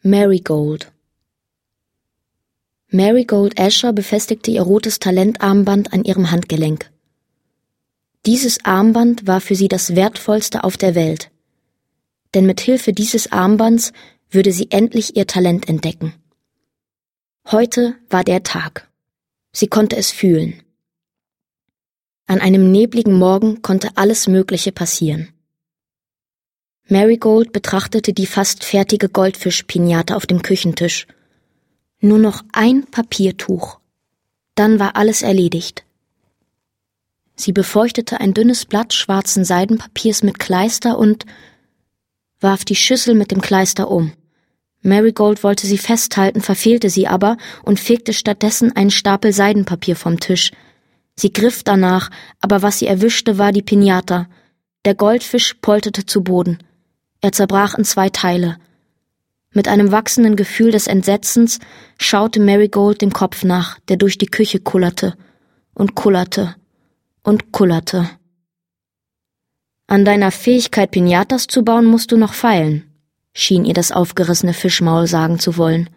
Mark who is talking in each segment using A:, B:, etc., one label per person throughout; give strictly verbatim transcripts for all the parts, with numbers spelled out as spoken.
A: Marigold. Marigold Asher befestigte ihr rotes Talentarmband an ihrem Handgelenk. Dieses Armband war für sie das wertvollste auf der Welt. Denn mit Hilfe dieses Armbands würde sie endlich ihr Talent entdecken. Heute war der Tag. Sie konnte es fühlen. An einem nebligen Morgen konnte alles Mögliche passieren. Marigold betrachtete die fast fertige Goldfisch-Pinata auf dem Küchentisch. Nur noch ein Papiertuch. Dann war alles erledigt. Sie befeuchtete ein dünnes Blatt schwarzen Seidenpapiers mit Kleister und warf die Schüssel mit dem Kleister um. Marigold wollte sie festhalten, verfehlte sie aber und fegte stattdessen einen Stapel Seidenpapier vom Tisch. Sie griff danach, aber was sie erwischte, war die Pinata. Der Goldfisch polterte zu Boden. Er zerbrach in zwei Teile. Mit einem wachsenden Gefühl des Entsetzens schaute Marigold dem Kopf nach, der durch die Küche kullerte und kullerte und kullerte. »An deiner Fähigkeit, Pinatas zu bauen, musst du noch feilen«, schien ihr das aufgerissene Fischmaul sagen zu wollen.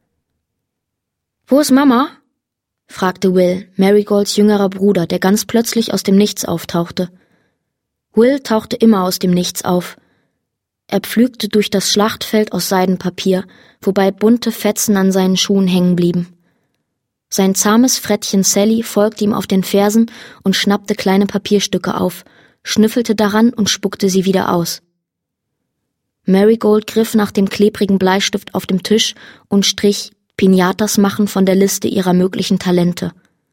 A: »Wo ist Mama?« fragte Will, Marigolds jüngerer Bruder, der ganz plötzlich aus dem Nichts auftauchte. Will tauchte immer aus dem Nichts auf. Er pflügte durch das Schlachtfeld aus Seidenpapier, wobei bunte Fetzen an seinen Schuhen hängen blieben. Sein zahmes Frettchen Sally folgte ihm auf den Fersen und schnappte kleine Papierstücke auf, schnüffelte daran und spuckte sie wieder aus. Marigold griff nach dem klebrigen Bleistift auf dem Tisch und strich Pinatas machen von der Liste ihrer möglichen Talente.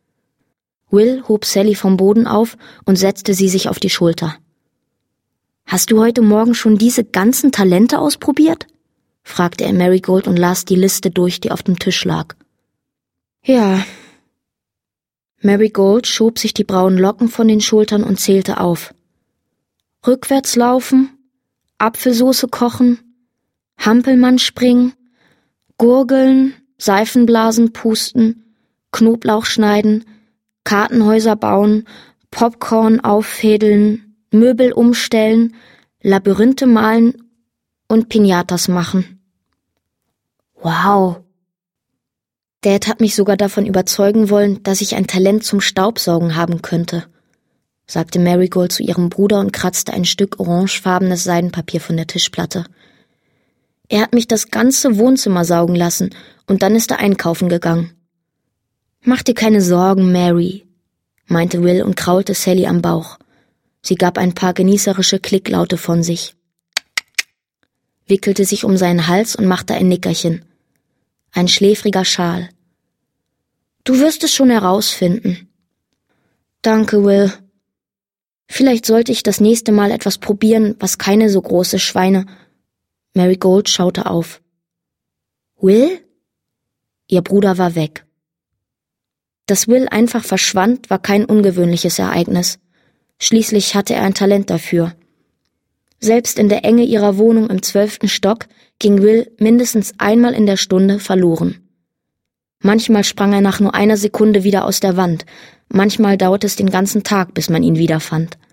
A: Will hob Sally vom Boden auf und setzte sie sich auf die Schulter. »Hast du heute Morgen schon diese ganzen Talente ausprobiert?« fragte er Marigold und las die Liste durch, die auf dem Tisch lag. »Ja.« Marigold schob sich die braunen Locken von den Schultern und zählte auf. Rückwärts laufen, Apfelsoße kochen, Hampelmann springen, Gurgeln, Seifenblasen pusten, Knoblauch schneiden, Kartenhäuser bauen, Popcorn auffädeln, Möbel umstellen, Labyrinthe malen und Pinatas machen. Wow. Dad hat mich sogar davon überzeugen wollen, dass ich ein Talent zum Staubsaugen haben könnte, sagte Marigold zu ihrem Bruder und kratzte ein Stück orangefarbenes Seidenpapier von der Tischplatte. Er hat mich das ganze Wohnzimmer saugen lassen und dann ist er einkaufen gegangen. Mach dir keine Sorgen, Mary, meinte Will und kraulte Sally am Bauch. Sie gab ein paar genießerische Klicklaute von sich, wickelte sich um seinen Hals und machte ein Nickerchen. Ein schläfriger Schal. Du wirst es schon herausfinden. Danke, Will. Vielleicht sollte ich das nächste Mal etwas probieren, was keine so große Schweine... Marigold schaute auf. Will? Ihr Bruder war weg. Dass Will einfach verschwand, war kein ungewöhnliches Ereignis. Schließlich hatte er ein Talent dafür. Selbst in der Enge ihrer Wohnung im zwölften Stock ging Will mindestens einmal in der Stunde verloren. Manchmal sprang er nach nur einer Sekunde wieder aus der Wand, manchmal dauerte es den ganzen Tag, bis man ihn wiederfand.